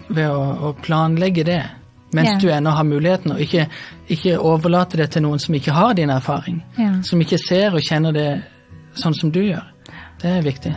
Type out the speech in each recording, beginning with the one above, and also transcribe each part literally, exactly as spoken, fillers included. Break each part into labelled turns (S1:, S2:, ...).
S1: ved å, å planlegge det, mens ja. du ennå har muligheten, og ikke, ikke overlate det til noen som ikke har din erfaring, ja. som ikke ser og kjenner det sånn som du gjør. Det er viktig.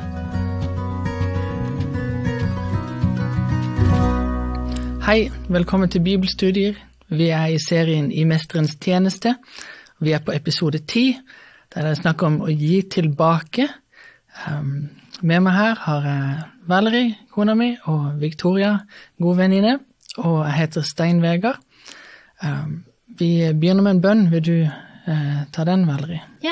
S1: Hei, velkommen til Bibelstudier. Vi er i serien I Mesterens tjeneste. Vi er på episode ti, der det er snakk om å gi tilbake. Um, med meg her har jeg Valerie, kona mi, og Victoria, god venninne, og jeg heter Stein Vegard. Um, vi begynner med en bønn. Vil du uh, ta den, Valerie?
S2: Ja.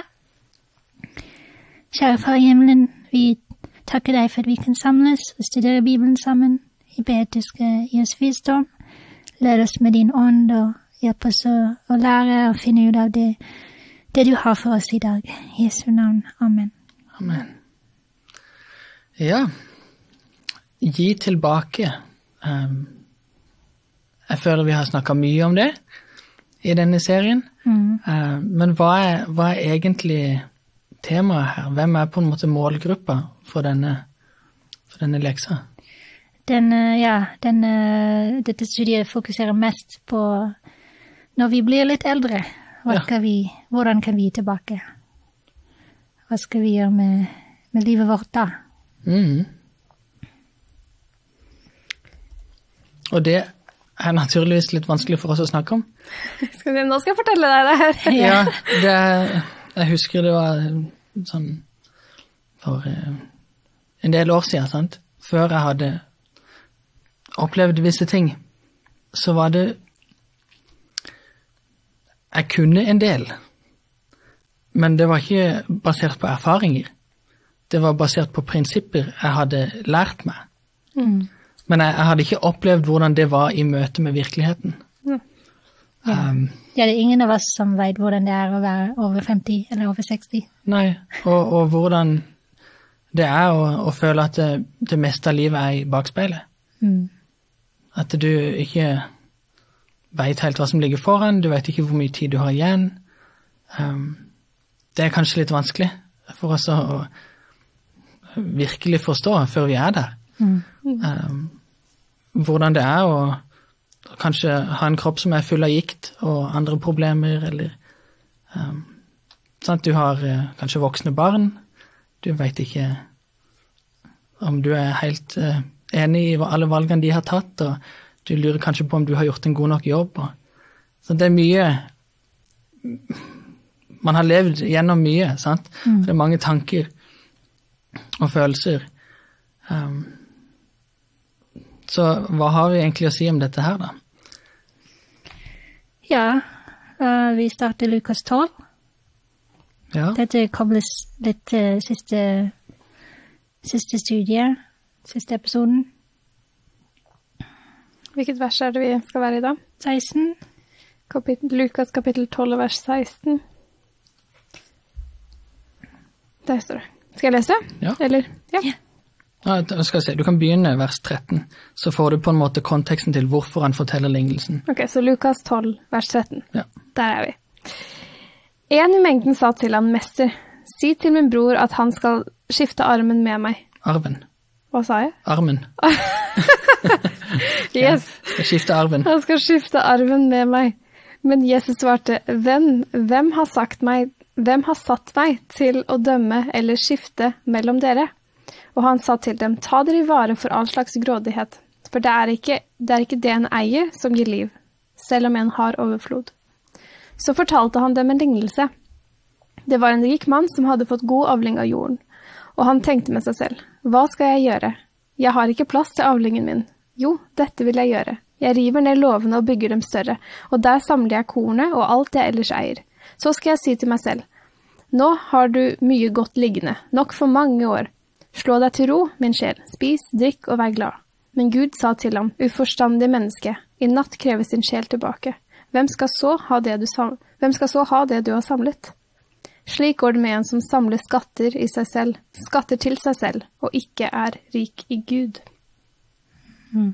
S2: Kjære Far i himmelen, vi takker deg for at vi kan samles og studere Bibelen sammen. Jeg ber at du skal gi oss visdom, lær oss med din ånd og hjelp oss å, å lære og finne ut av det, det du har for oss i dag. I Jesu navn. Amen.
S1: Amen. Ja, gi tilbake. Um, jeg føler vi har snakket mye om det i denne serien. Mm. Uh, men hva er, hva er egentlig temaet her? Hvem er på en måte målgruppa for denne, for denne leksa?
S2: Den, ja, den, dette studiet fokuserer mest på når vi blir litt eldre. Hva skal vi, hvordan kan vi tilbake? Hva skal vi gjøre med, med livet vårt da? Mm. Og det er naturligvis litt vanskelig for oss å snakke om.
S3: Skal vi, nå skal jeg fortelle deg det her.
S1: Ja, det er, jeg husker det var sånn for en del år siden, sant? Før jeg hadde opplevde visse ting, så var det jeg kunne en del, men det var ikke basert på erfaringer. Det var basert på prinsipper jeg hadde lært meg. Mm. Men jeg, jeg hadde ikke opplevd hvordan det var i møte med virkeligheten.
S2: Mm. Ja. Um, ja, det er ingen av oss som vet hvordan det er å være over femti eller over seksti.
S1: Nei, og, og hvordan det er å, å føle at det, det meste av livet er i bakspeilet. Mm. At du ikke vet helt hva som ligger foran, du vet ikke hvor mye tid du har igjen. Um, det er kanskje litt vanskelig for oss å virkelig forstå før vi er der. Mm. Um, hvordan det er å kanskje ha en kropp som er full av gikt og andre problemer, eller um, sant? Du har uh, kanskje voksne barn, du vet ikke om du er helt uh, enig i alle valgene de har tatt, og du lurer kanskje på om du har gjort en god nok jobb. Og, så det er mye, man har levd gjennom mye, sant? Mm. Det er mange tanker og følelser. Um, så hva har vi egentlig å si om dette her da?
S2: Ja, uh, vi starter Lukas tolv. Ja. Dette kobles litt til siste, siste studie, siste episoden.
S3: Hvilket vers er det vi skal være i da?
S2: seksten.
S3: Kapittel, Lukas kapittel tolv, vers seksten. Der står det. Skal jeg lese?
S1: Ja.
S3: Eller? Ja.
S1: ja. ja skal jeg se. Du kan begynne vers tretten, så får du på en måte konteksten til hvorfor han forteller lignelsen.
S3: Ok, så Lukas tolv, vers tretten.
S1: Ja. Der
S3: er vi. En i mengden sa til han, mester, si til min bror at han skal skifte armen med meg.
S1: Arven.
S3: Hva sa jeg?
S1: Armen.
S3: Yes.
S1: Ja, skifte arven.
S3: Han skal skifte arven med meg. Men Jesus svarte, hvem, hvem har sagt meg, hvem har satt meg til å dømme eller skifte mellom dere? Og han sa til dem, ta dere i vare for all slags grådighet, for det er ikke det, er ikke det en eier som gir liv, selv om en har overflod. Så fortalte han dem en lignelse. Det var en rik mann som hadde fått god avling av jorden, og han tenkte med seg selv, hva skal jeg gjøre? Jeg har ikke plass til avlingen min. Jo, dette vil jeg gjøre. Jeg river ned låvene og bygger dem større, og der samler jeg kornet og alt jeg ellers eier. Så skal jeg si til meg selv, nå har du mye godt liggende, nok for mange år. Slå deg til ro, min sjel, spis, drikk og vær glad. Men Gud sa til ham, uforstandig menneske, i natt kreves din sjel tilbake. Hvem skal så ha det du, sam- Hvem skal så ha det du har samlet? Slik går det med en som samler skatter i seg selv, skatter til seg selv, og ikke er rik i Gud.
S2: Mm.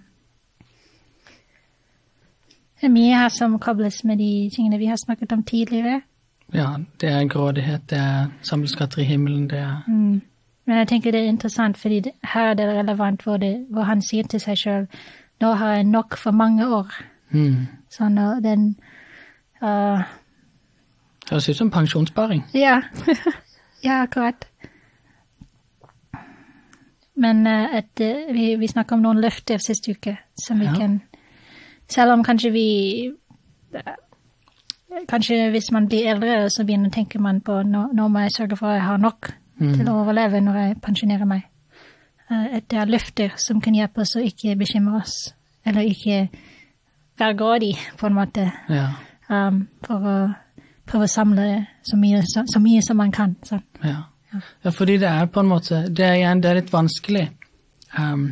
S2: Det er mye her som kobles med de tingene vi har snakket om tidligere.
S1: Ja, det er grådighet, det er samleskatter i himmelen, det er...
S2: Mm. Men jeg tenker det er interessant, fordi det, her er det relevant hvor, det, hvor han sier til seg selv, nå har jeg nok for mange år.
S1: Mm.
S2: Sånn, og den... Uh,
S1: det høres ut som pensjonssparing.
S2: Ja, ja, akkurat. Men uh, at, uh, vi, vi snakket om noen løfter siste uke, som vi ja. kan... Selv om kanskje vi... Uh, kanskje hvis man blir eldre, så begynner tenker man på nå, nå må jeg sørge for at jeg har nok mm. til å overleve når jeg pensjonerer meg. Uh, at det er løfter som kan hjelpe oss å ikke bekymre oss, eller ikke være grådig på en måte,
S1: ja.
S2: um, for å prøve å samle så mye, så, så mye som man kan. Så.
S1: Ja. Ja. Ja, fordi det er på en måte, det er igjen, det er litt vanskelig. Um,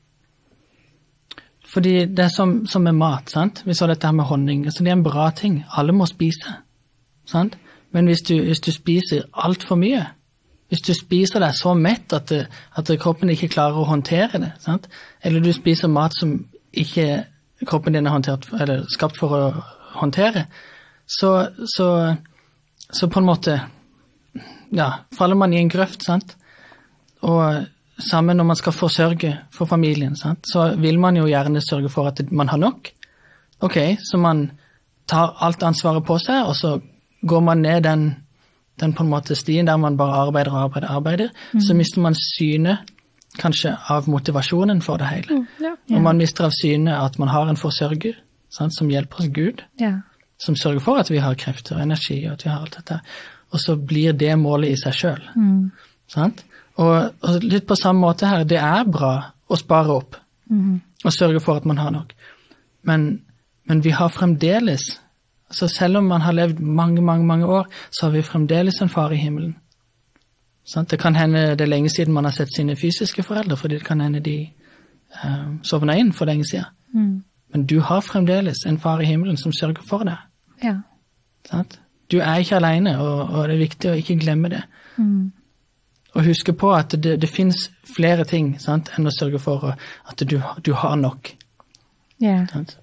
S1: fordi det er som, som med mat, sant? Vi så dette her med honning, altså det er en bra ting. Alle må spise, sant? Men hvis du, hvis du spiser alt for mye, hvis du spiser deg så mett at, det, at kroppen ikke klarer å håndtere det, sant? Eller du spiser mat som ikke kroppen din er håndtert, eller skapt for å håndtere, så, så, så på en måte, ja, faller man i en grøft, sant? Og sammen når man skal forsørge for familien, sant? Så vil man jo gjerne sørge for at man har nok. Ok, så man tar alt ansvaret på seg, og så går man ned den, den på en måte stien der man bare arbeider og arbeider, arbeider, mm. så mister man synet kanskje av motivasjonen for det hele.
S3: Mm, ja.
S1: Og man mister av synet at man har en forsørger, sant? Som hjelper oss Gud,
S2: ja.
S1: Som sørger for at vi har krefter og energi, og at vi har alt dette. Og så blir det målet i seg selv.
S2: Mm.
S1: Sant? Og, og litt på samme måte her, det er bra å spare opp,
S2: mm.
S1: og sørge for at man har nok. Men, men vi har fremdeles, altså selv om man har levd mange, mange, mange år, så har vi fremdeles en far i himmelen. Sant? Det kan hende det er lenge siden man har sett sine fysiske foreldre, fordi det kan hende de uh, sovner inn for lenge siden.
S2: Mm. Men
S1: du har fremdeles en far i himmelen som sørger for deg.
S2: Ja.
S1: Sant? Du er ikke alene, og, og det er viktig å ikke glemme det.
S2: Mm.
S1: Og huske på at det, det finnes flere ting, sant, enn å sørge for at du, du har nok.
S2: Ja.
S1: Sant?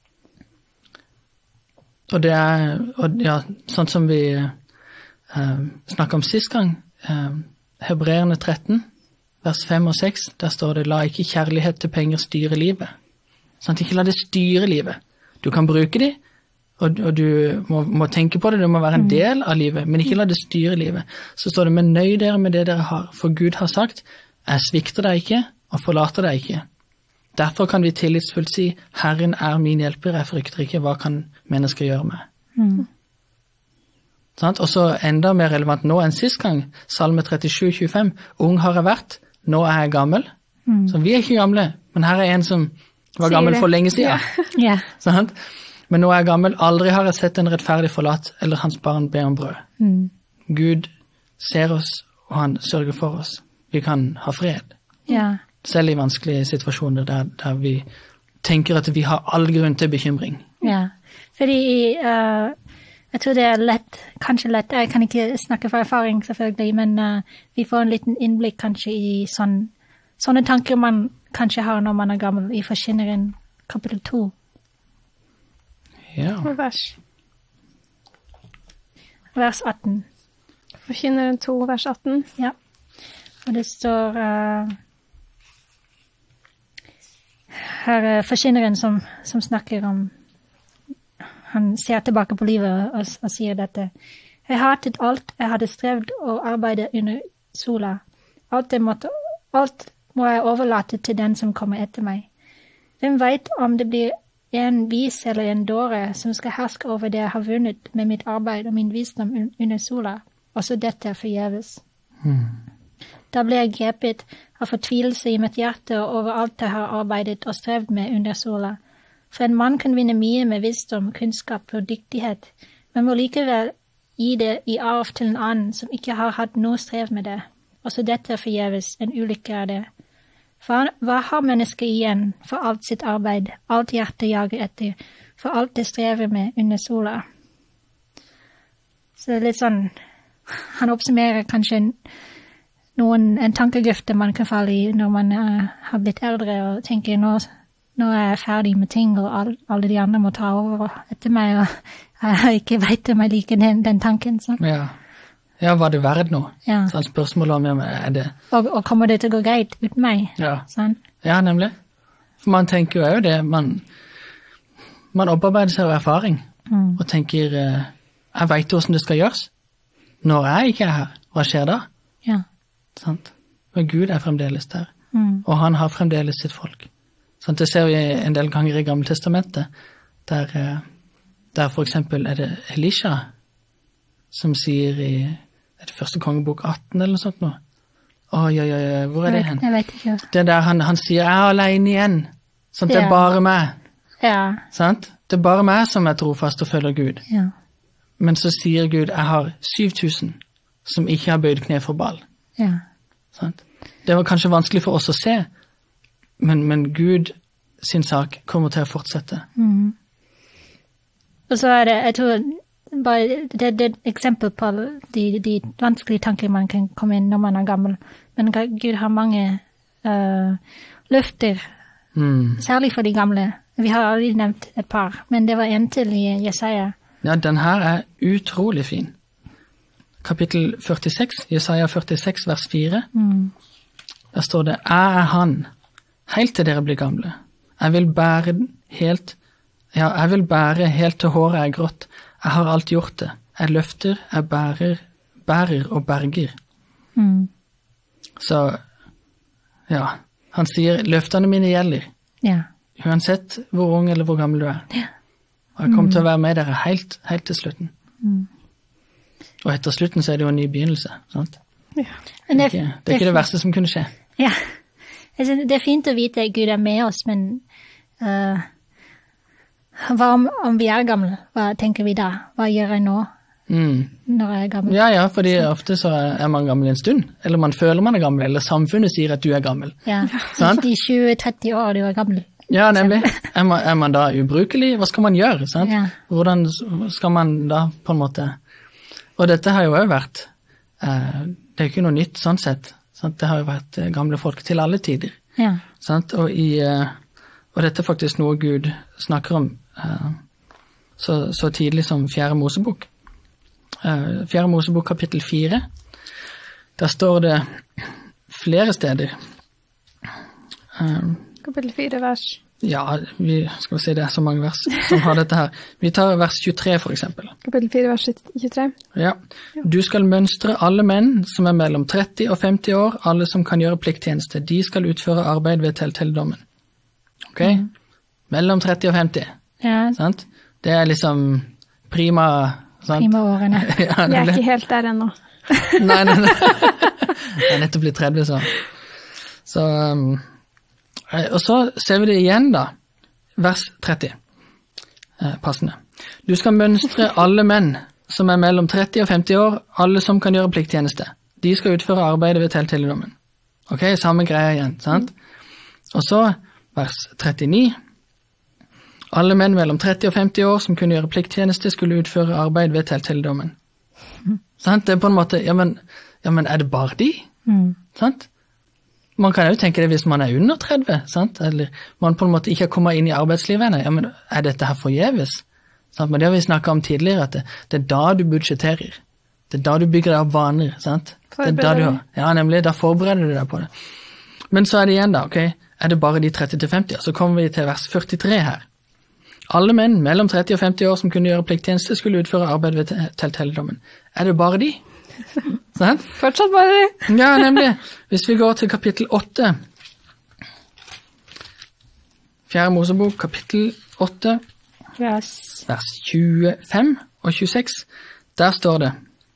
S1: Og det er, og ja, sånn som vi uh, snakket om sist gang, uh, Hebreerne tretten, vers fem og seks, der står det, la ikke kjærlighet til penger styre livet. Sant? Ikke la det styre livet. Du kan bruke det, og, og du må, må tenke på det, det må være en del av livet, men ikke la det styre livet. Så står det, men nøy dere med det dere har, for Gud har sagt, jeg svikter deg ikke, og forlater deg ikke. Derfor kan vi tillitsfullt si, Herren er min hjelper, jeg frykter ikke, hva kan mennesker gjøre med?
S2: Mm.
S1: Sant? Og så enda mer relevant nå enn sist gang, Salme trettisju tjuefem, ung har jeg vært, nå er jeg gammel.
S2: Mm.
S1: Så vi er ikke gamle, men her er en som var gammel for lenge siden.
S2: Ja.
S1: Sant? Men nå er jeg gammel, aldri har jeg sett en rettferdig forlatt, eller hans barn ber om brød.
S2: Mm.
S1: Gud ser oss, og han sørger for oss. Vi kan ha fred.
S2: Ja.
S1: Selv i vanskelige situasjoner der, der vi tenker at vi har all grunn til bekymring.
S2: Ja, fordi uh, jeg tror det er lett, kanskje lett, jeg kan ikke snakke for erfaring selvfølgelig, men uh, vi får en liten innblikk kanskje i sånn, sånne tanker man kanskje har når man er gammel, i Forkynneren kapittel to.
S1: Ja.
S3: Vers.
S2: Vers atten.
S3: Forkynneren to, vers atten.
S2: Ja. Og det står uh, her er Forkynneren som, som snakker om, han ser tilbake på livet og, og sier dette. Jeg hatet alt, jeg hadde strevd og arbeidet under sola. Alt, det måtte, alt må jeg overlate til den som kommer etter meg. Hvem vet om det blir en vis eller en dåre som skal herske over det jeg har vunnet med mitt arbeid og min visdom under sola, også dette er forgjeves.
S1: Mm.
S2: Da ble jeg grepet av fortvilelse i mitt hjerte og over alt jeg har arbeidet og strevd med under sola. For en mann kan vinne mye med visdom, kunnskap og dyktighet, men må likevel gi det i arv til en annen som ikke har hatt noe strev med det. Også dette er forgjeves, en ulykke er det. For hva har mennesket igjen for alt sitt arbeid, alt hjertet jager etter, for alt det strever med under sola? Så det er litt sånn, han oppsummerer kanskje noen, en tankegrøfte man kan falle i når man uh, har blitt eldre og tenker nå, nå er jeg ferdig med ting, og all, alle de andre må ta over etter meg, og jeg ikke vet om jeg liker den, den tanken. Så.
S1: Ja. Ja, var det verdt noe?
S2: Ja.
S1: Sånn spørsmål om, ja, er det...
S2: Og, og kommer det til å gå greit uten meg?
S1: Ja.
S2: Sånn.
S1: Ja, nemlig. For man tenker jo det, man, man opparbeider seg av erfaring, mm. og tenker, jeg vet hvordan det skal gjøres. Når jeg ikke er her, hva skjer da?
S2: Ja.
S1: Sant? Men Gud er fremdeles der,
S2: mm.
S1: og han har fremdeles sitt folk. Sant? Det ser vi en del ganger i Gamle Testamentet, der, der for eksempel er det Elisha, som sier i er det første kongebok atten eller noe sånt nå? Oi, oi, oi, hvor er det hen?
S2: Jeg vet ikke.
S1: Det der han, han sier, jeg er alene igjen. Sånn, det er
S2: ja.
S1: bare meg.
S2: Ja.
S1: Sant? Det er bare meg som er trofast og følger Gud.
S2: Ja.
S1: Men så sier Gud, jeg har syv tusen som ikke har bøyd kne for Baal.
S2: Ja.
S1: Sant? Det var kanskje vanskelig for oss å se, men, men Gud sin sak kommer til å fortsette.
S2: Mm. Og så er det, jeg tror, bare, det, det er et eksempel på de, de vanskelige tanker man kan komme inn når man er gammel. Men Gud har mange uh, løfter,
S1: mm.
S2: særlig for de gamle. Vi har aldri nevnt et par, men det var en til i Jesaja.
S1: Ja, den her er utrolig fin. Kapittel førtiseks, Jesaja førtiseks, vers fire.
S2: Mm.
S1: Der står det, jeg er han, helt til dere blir gamle. Jeg vil bære helt, ja, jeg vil bære helt til håret er grått. Jeg har alt gjort det. Jeg løfter, jeg bærer, bærer og berger.
S2: Mm.
S1: Så, ja, han sier, løftene mine gjelder.
S2: Ja.
S1: Uansett hvor ung eller hvor gammel du er.
S2: Ja.
S1: Og jeg kommer mm. til å være med dere helt, helt til slutten.
S2: Mm.
S1: Og etter slutten så er det jo en ny begynnelse, sant?
S2: Ja.
S1: Det, er ikke, det er ikke det verste som kunne skje.
S2: Ja, altså, det er fint å vite at Gud er med oss, men... Uh, Hva om, om vi er gamle? Hva tenker vi da? Hva gjør jeg nå
S1: mm.
S2: når jeg er gammel?
S1: Ja, ja, fordi så. Ofte så er man gammel en stund. Eller man føler man er gammel, eller samfunnet sier at du er gammel.
S2: Ja, i tjue tretti år du er gammel.
S1: Ja, nemlig. Er man, er man da ubrukelig? Hva skal man gjøre? Sant?
S2: Ja.
S1: Hvordan skal man da på en måte... Og dette har jo også vært... Eh, det er jo ikke noe nytt sånn sett. Sant? Det har jo vært gamle folk til alle tider.
S2: Ja.
S1: Sant? Og, i, og dette er faktisk noe Gud snakker om Så, så tidlig som fjerde Mosebok. Fjerde Mosebok kapittel fire. Der står det flere steder.
S3: Kapittel fire vers.
S1: Ja, vi skal se, det er så mange vers som har dette her. Vi tar vers tjuetre for eksempel.
S3: Kapittel fire vers tjuetre.
S1: Ja. Du skal mønstre alle menn som er mellom tretti og femti år, alle som kan gjøre plikttjeneste. De skal utføre arbeid ved teltteldommen. Ok? Mm. Mellom tretti og femti.
S2: Ja.
S1: Sant? Det er liksom prima, sant?
S2: Prima årene.
S1: Ja,
S3: vi er ikke helt der ennå.
S1: nei, nei, nei. Det er nettopp blitt tretti, så. Så, um, og så ser vi det igjen da, vers tretti, eh, passende. Du skal mønstre alle menn som er mellom tretti og femti år, alle som kan gjøre plikttjeneste. De skal utføre arbeidet ved teltteldommen. Ok, samme greie igjen, sant? Og så, vers trettini, alle menn mellom tretti og femti år som kunne gjøre plikttjeneste skulle utføre arbeid ved teltteldommen. Mm. Sant? Det er på en måte, ja men, ja, men er det bare de?
S2: Mm.
S1: Sant? Man kan jo tenke det hvis man er under tretti, sant? Eller man på en måte ikke har kommet inn i arbeidslivet ennå. Ja, men er dette her forgjeves? Sant? Men det har vi snakket om tidligere, at det, det er da du budsjetterer. Det er da du bygger deg opp vaner, sant? Det er da du har, ja, nemlig, da forbereder du deg på det. Men så er det igjen da, ok? Er det bare de tretti til femti? Så kommer vi til vers førtitre her. Alle menn mellom tretti og femti år som kunne gjøre plikttjeneste skulle utføre arbeid ved teltteldommen. Er det bare de? Sånn?
S3: Fortsatt bare de.
S1: Ja, nemlig. Hvis vi går til kapittel åtte. Fjerde Mosebok, kapittel åtte.
S2: Yes.
S1: Vers tjuefem og tjueseks. Der står det.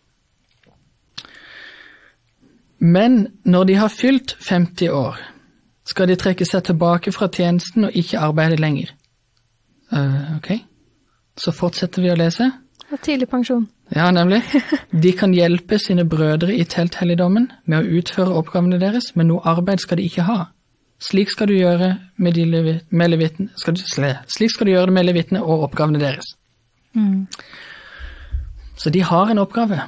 S1: Men når de har fylt femti år, skal de trekke seg tilbake fra tjenesten og ikke arbeide lenger. Uh, ok, så fortsetter vi å lese.
S3: Og tidlig pensjon.
S1: Ja, nemlig. De kan hjelpe sine brødre i telthelligdommen med å utføre oppgavene deres, men noe arbeid skal de ikke ha. Slik skal du gjøre med, de levi, med levitten, skal du, slik skal du gjøre det med levittene og oppgavene deres.
S2: Mm.
S1: Så de har en oppgave.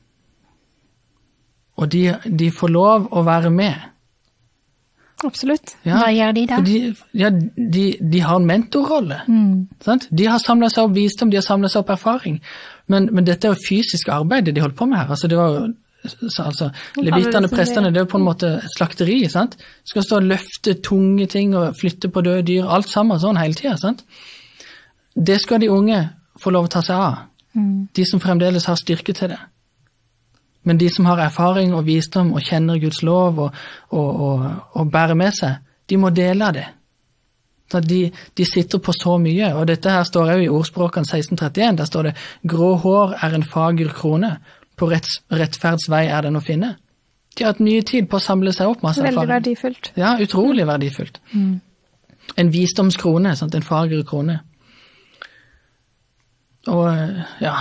S1: Og de, de får lov å være med.
S3: Absolutt.
S1: Ja,
S2: hva gjør de da?
S1: De, ja, de, de har en mentorrolle.
S2: Mm.
S1: Sant? De har samlet seg opp visdom, de har samlet seg opp erfaring. Men, men dette er jo fysisk arbeid de holdt på med her. Altså det var altså, leviterne, prestene, det er jo på en måte slakteri, sant? Skal stå og løfte tunge ting og flytte på døde dyr, alt sammen sånn hele tiden, sant? Det skal de unge få lov å ta seg av. Mm. De som fremdeles har styrke til det. Men de som har erfaring og visdom og kjenner Guds lov og, og, og, og bærer med seg, de må dele av det. Så de, de sitter på så mye, og dette her står jo i ordspråkene seksten trettien, der står det, grå hår er en fager krone, på retts, rettferdsvei er den å finne. De har hatt mye tid på å samle seg opp masse erfaring.
S3: Veldig verdifullt.
S1: Ja, utrolig mm. verdifullt. Mm. En visdomskrone, sant? En fager krone. Og, ja.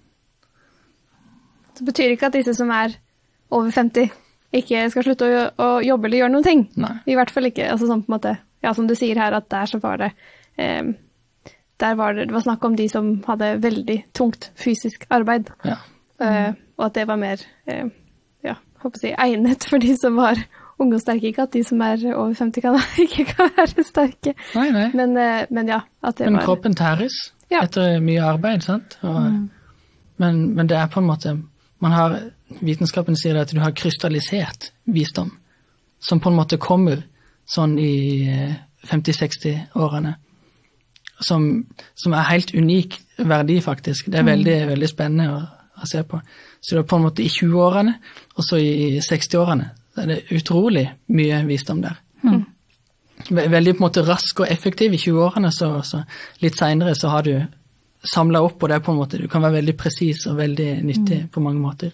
S3: Det betyr ikke at disse som er over femti ikke skal slutte å, å jobbe eller gjøre noen ting.
S1: Nei.
S3: I hvert fall ikke, altså sånn på en måte, ja, som du sier her, at der så var det, eh, der var det, det var snakk om de som hadde veldig tungt fysisk arbeid.
S1: Ja.
S3: Uh, og at det var mer, uh, ja, håper jeg, egnet for de som var unge og sterke, ikke at de som er over femti kan, ikke kan være sterke.
S1: Nei, nei.
S3: Men, uh, men ja, at det
S1: men
S3: var...
S1: Men kroppen tæres ja. Etter mye arbeid, sant? Og, mm. men, men det er på en måte, man har, vitenskapen sier at du har krystallisert visdom, som på en måte kommer sånn i femti-seksti-årene, som, som er helt unik verdi faktisk. Det er veldig, mm. veldig spennende å, å se på. Så det er på en måte i tjue-årene, og så i seksti-årene. Så er det utrolig mye visdom der. Mm. Veldig på en måte rask og effektiv i tjue-årene, så, så litt senere så har du samlet opp, og det er på en måte, du kan være veldig presis og veldig nyttig mm. på mange måter.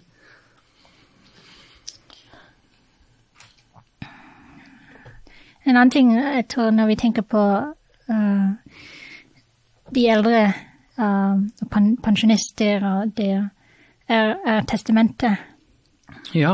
S2: En annen ting, jeg tror når vi tenker på uh, de eldre uh, pen pensjonister og det er, er testamentet.
S1: Ja.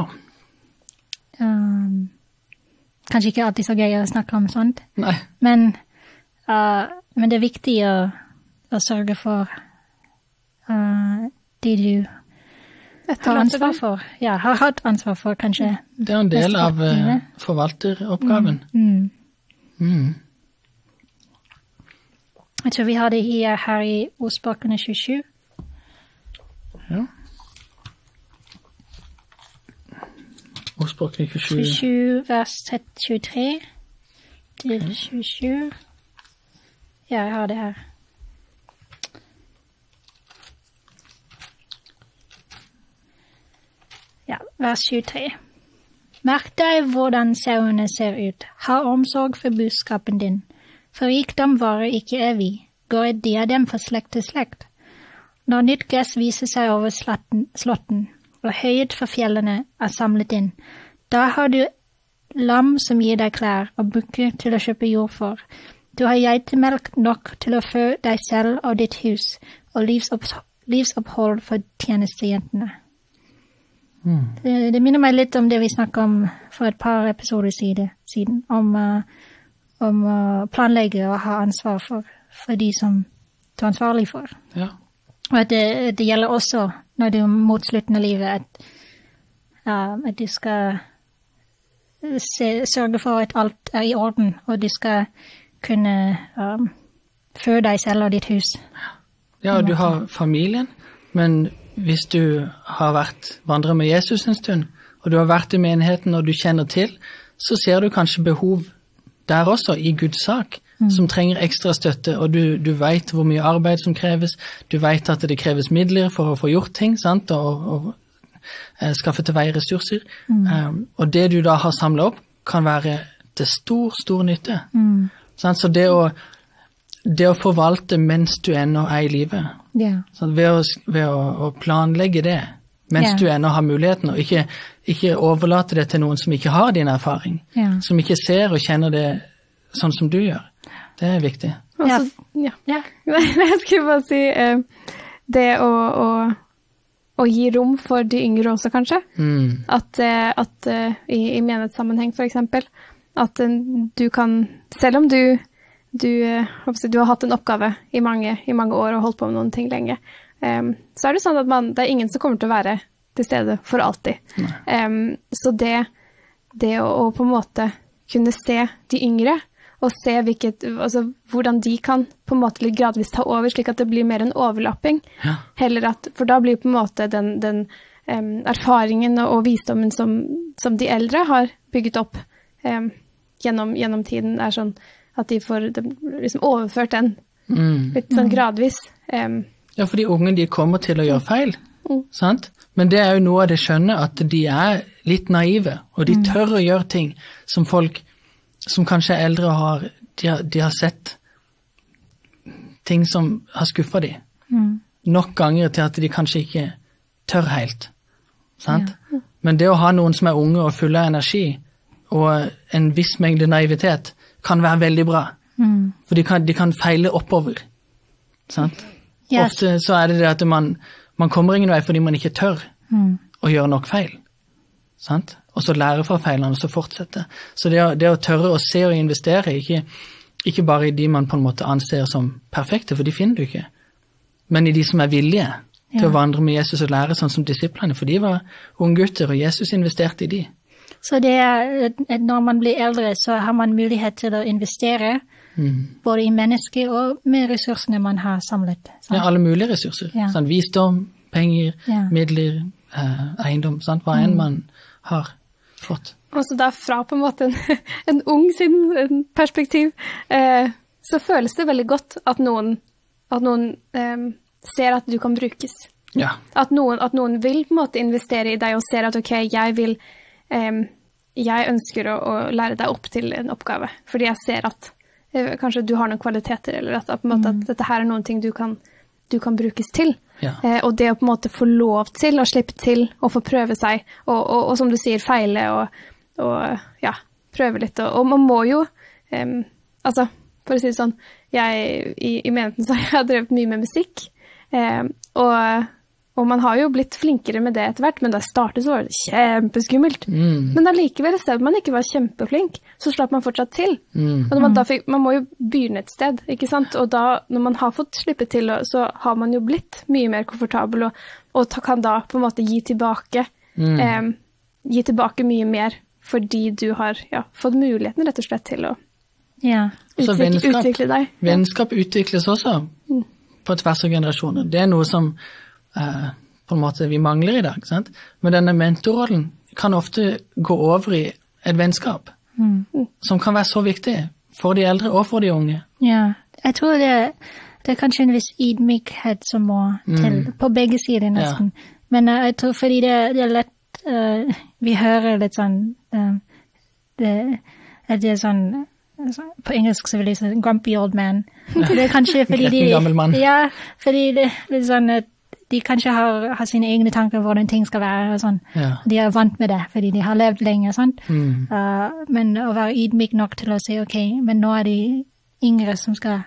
S2: Um, kanskje ikke alltid så gøy å snakke om sånt.
S1: Nei.
S2: Men, uh, men det er viktig å, å sørge for uh, det du har ansvar for. Ja, har hatt ansvar for, kanskje.
S1: Det er en del av uh, forvalteroppgaven.
S2: Mm. Mm.
S1: Mm.
S2: Jeg tror vi har det her, her i ordspråkene tjuesju.
S1: Ja. Ordspråkene tjuesju.
S2: tjuesju, vers tjuetre til tjuesju. Ja, jeg har det her. Ja, vers tjuetre. Merk deg hvordan sauene ser ut. Ha omsorg for buskapen din. For rikdom varer ikke evig. Går et diadem for slekt til slekt. Når nytt gress viser seg over slatten, slotten, og høyet fra fjellene er samlet inn, da har du lam som gir deg klær, og bukker til å kjøpe jord for. Du har geitemelk nok til å fø deg selv og ditt hus, og livsopp, livsopphold for tjenestejentene. Mm. Det, det minner meg litt om det vi snakket om for et par episoder siden, om, uh, om å uh, planlegge og ha ansvar for, for de som du er ansvarlig for.
S1: Ja.
S2: Og at det, det gjelder også når du er mot slutten av livet, at, uh, at du skal se, sørge for at alt er i orden, og du skal kunne um, fø deg selv og ditt hus.
S1: Ja, og du har familien, men hvis du har vært vandret med Jesus en stund, og du har vært i menigheten og du kjenner til, så ser du kanskje behov der også i Guds sak, mm. som trenger ekstra støtte, og du, du vet hvor mye arbeid som kreves, du vet at det kreves midler for å få gjort ting, sant, og, og uh, skaffe til vei ressurser. Mm. Um, og det du da har samlet opp kan være til stor, stor nytte. Mm. Sant? Så det å Det å forvalte mens du ennå er i livet,
S2: yeah.
S1: sånn, ved, å, ved å, å planlegge det mens yeah. du ennå har muligheten, og ikke, ikke overlate det til noen som ikke har din erfaring,
S2: yeah.
S1: som ikke ser og kjenner det sånn som du gjør. Det er viktig.
S3: Også, ja. ja. Jeg skulle bare si uh, det å, å, å gi rom for de yngre også, kanskje. Mm. At, uh, at uh, i, i menighetssammenheng, for eksempel, at uh, du kan, selv om du Du, du har hatt en oppgave i mange, i mange år og holdt på med noen ting lenge. Um, så er det sånn at man, det er ingen som kommer til å være til stede for alltid. Um, så det, det å, å på en måte kunne se de yngre, og se hvilket, altså, hvordan de kan på en måte litt gradvis ta over, slik at det blir mer en overlapping. Ja. Heller at, for da blir på en måte den, den um, erfaringen og, og visdommen som, som de eldre har bygget opp um, gjennom, gjennom tiden, er sånn at de får de, liksom overført den mm. litt sånn gradvis. Um,
S1: ja, fordi ungen de kommer til å gjøre feil, mm. sant? Men det er jo noe av det skjønne, at de er litt naive, og de tør å gjøre ting som folk som kanskje er eldre har, de har, de har sett ting som har skuffet dem. Mm. Nok ganger til at de kanskje ikke tør helt. Sant? Ja. Men det å ha noen som er unge og fulle av energi, og en viss mengde naivitet, kan være veldig bra. Mm. For de kan, de kan feile oppover. Sant? Yes. Ofte så er det det at man, man kommer ingen vei fordi man ikke tør mm. å gjøre nok feil. Sant? Og så lære fra feilene, og så fortsette. Så det å, det å tørre å se og investere, ikke, ikke bare i de man på en måte anser som perfekte, for de finner du ikke, men i de som er villige til ja. Å vandre med Jesus og lære sånn som disiplene, for de var unge gutter, og Jesus investerte i de.
S2: Så det er, når man blir eldre, så har man mulighet til å investere, mm. både i mennesker og med ressursene man har samlet. Sant?
S1: Ja, alle mulige ressurser. Ja. Sånn, visdom, penger, ja. midler, eh, eiendom, sant? Hva enn mm. man har fått.
S3: Altså da fra på en måte en, en ung sin perspektiv, eh, så føles det veldig godt at noen, at noen eh, ser at du kan brukes.
S1: Ja.
S3: At noen, at noen vil på en måte investere i deg og ser at ok, jeg vil, eh, jeg ønsker å, å lære deg opp til en oppgave, fordi jeg ser at eh, kanskje du har noen kvaliteter, eller at, at, på en måte, mm. at dette her er noen ting du kan, du kan brukes til.
S1: Ja.
S3: Eh, og det å på en måte få lov til å slippe til og få prøve seg, og, og, og som du sier, feile og, og ja, prøve litt. Og, og man må jo, um, altså, for å si det sånn, jeg, i, i menigheten så har jeg drevet mye med musikk, um, og, og man har jo blitt flinkere med det etter hvert, men da startet så var det kjempeskummelt. Mm. Men allikevel, selv om man ikke var kjempeflink, så slapp man fortsatt til. Mm. Og man, da fikk, man må jo begynne et sted, ikke sant? Og da, når man har fått slippe til, så har man jo blitt mye mer komfortabel, og, og kan da på en måte gi tilbake, mm. um, gi tilbake mye mer, fordi du har ja, fått muligheten rett og slett til å
S2: ja.
S3: utvikle,
S1: vennskap,
S3: utvikle deg.
S1: Vennskap utvikles også mm. på tvers av generasjoner. Det er noe som uh, på en måte vi mangler i dag, sant? Men denne mentorrollen kan ofte gå over i et vennskap, mm. som kan være så viktig for de eldre og for de unge.
S2: Ja, jeg tror det, det er kanskje en viss ydmykhet som må til, mm. på begge sider nesten. Ja. Men uh, jeg tror fordi det, det er lett Uh, vi hører litt sånn uh, det, det er sånn uh, på engelsk så vil jeg si grumpy old man. Det er kanskje fordi de ja, fordi det, det er sånn at de kanskje har, har sine egne tanker om hvordan ting skal være og sånn.
S1: Ja.
S2: De er vant med det fordi de har levd lenge sant?
S1: Mm.
S2: Uh, men å være ydmyk nok til å si ok, men nå er de yngre som skal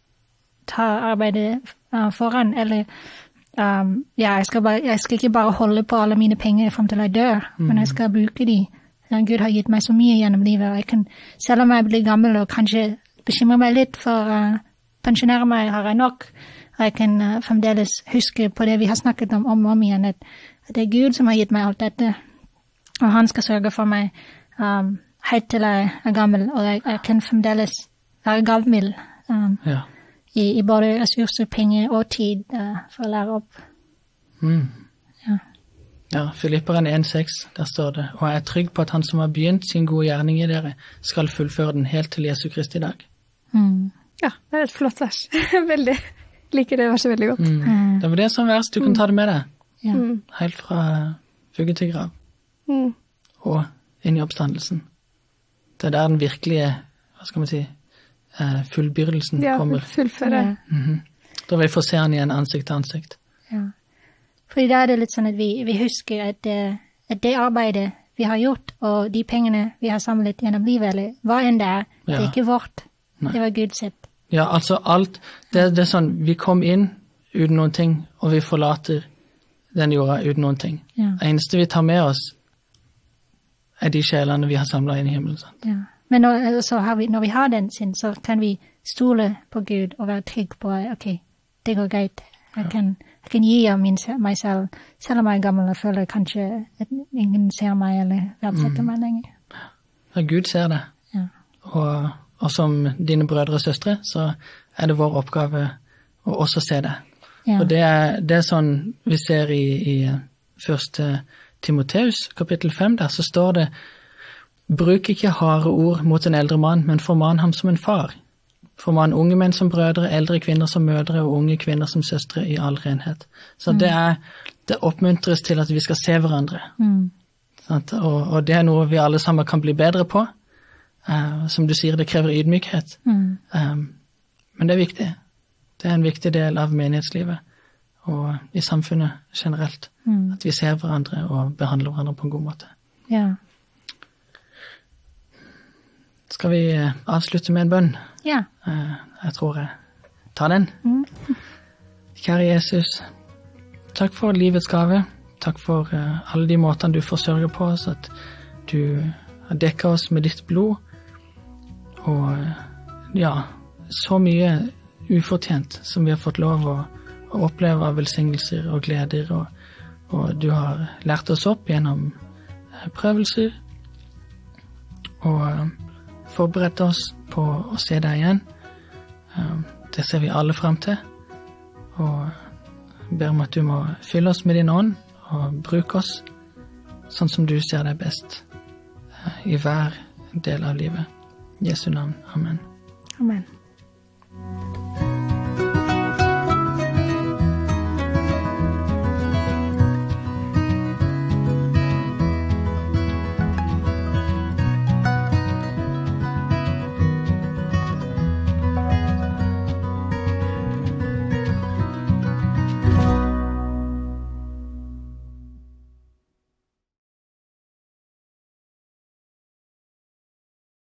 S2: ta arbeidet uh, foran, eller Um, ja, jeg skal, bare, jeg skal ikke bare holde på alle mine penger frem til jeg dør, mm. men jeg skal bruke de. Gud har gitt meg så mye gjennom livet, og jeg kan, selv om jeg blir gammel og kanskje bekymrer meg litt for uh, pensjonere meg, har jeg nok, og jeg kan uh, fremdeles huske på det vi har snakket om om og om igjen, at, at det er Gud som har gitt meg alt dette, og han skal sørge for meg um, helt til jeg er gammel, og jeg, jeg kan fremdeles være gavmild. Um,
S1: ja.
S2: I, i både ressurser, penger og tid uh, for å lære opp.
S1: Mm.
S2: Ja.
S1: Ja, Filipperen en seks, der står det, og jeg er trygg på at han som har begynt sin gode gjerning i dere, skal fullføre den helt til Jesu Kristi dag.
S2: Mm.
S3: Ja, det er et flott vers. Veldig. Liker det verset veldig godt.
S1: Mm. Mm. Det var det som vers, du kan ta det med deg.
S2: Ja.
S1: Helt fra vugge til grav.
S3: Mm.
S1: Og inn i oppstandelsen. Det er der den virkelige, hva skal man si, Uh, fullbyrdelsen
S3: ja,
S1: kommer.
S3: Fullføre.
S1: Ja. Mm-hmm. Da vil vi få se han igjen ansikt til ansikt.
S2: Ja. Fordi da er det litt sånn at vi, vi husker at, uh, at det arbeidet vi har gjort, og de pengene vi har samlet gjennom livet, eller hva enn det er, ja. Det er ikke vårt. Nei. Det var Gud sitt.
S1: Ja, altså alt, det, det er sånn, vi kom inn uten noen ting, og vi forlater den jorda uten noen ting.
S2: Ja.
S1: Det eneste vi tar med oss er de sjelene vi har samlet inn i himmelen. Sant?
S2: Ja. Men når, så har vi, når vi har den sin, så kan vi stole på Gud og være trygg på at ok, det går greit. Jeg kan, jeg kan gi av min, meg selv, selv om jeg er gammel og føler kanskje at ingen ser meg eller verdsetter mm. meg lenger.
S1: Ja, Gud ser det.
S2: Ja.
S1: Og, og som dine brødre og søstre, så er det vår oppgave å også se det.
S2: Ja.
S1: Og det er, det er sånn vi ser i, i første Timoteus, kapittel fem, der så står det: bruk ikke harde ord mot en eldre mann, men forman ham som en far. Forman unge menn som brødre, eldre kvinner som mødre og unge kvinner som søstre i all renhet. Så mm. det, er, det oppmuntres til at vi skal se hverandre. Mm. Og, og det er noe vi alle sammen kan bli bedre på. Uh, som du sier, det krever ydmykhet. Mm. Um, men det er viktig. Det er en viktig del av menighetslivet og i samfunnet generelt. Mm. At vi ser hverandre og behandler hverandre på en god måte.
S2: Ja.
S1: Skal vi avslutte med en bønn?
S2: Ja.
S1: Uh, jeg tror jeg tar den.
S2: Mm.
S1: Kjære Jesus, takk for livets gave. Takk for uh, alle de måtene du forsørger på oss, at du har dekket oss med ditt blod. Og uh, ja, så mye ufortjent som vi har fått lov å, å oppleve av velsignelser og gleder. Og, og du har lært oss opp gjennom uh, prøvelser. Og uh, forberedt oss på å se deg igjen. Uh, det ser vi alle frem til. Og ber om at du må fylle oss med din ånd og bruke oss sånn som du ser deg best uh, i hver del av livet. I Jesu navn. Amen.
S2: Amen.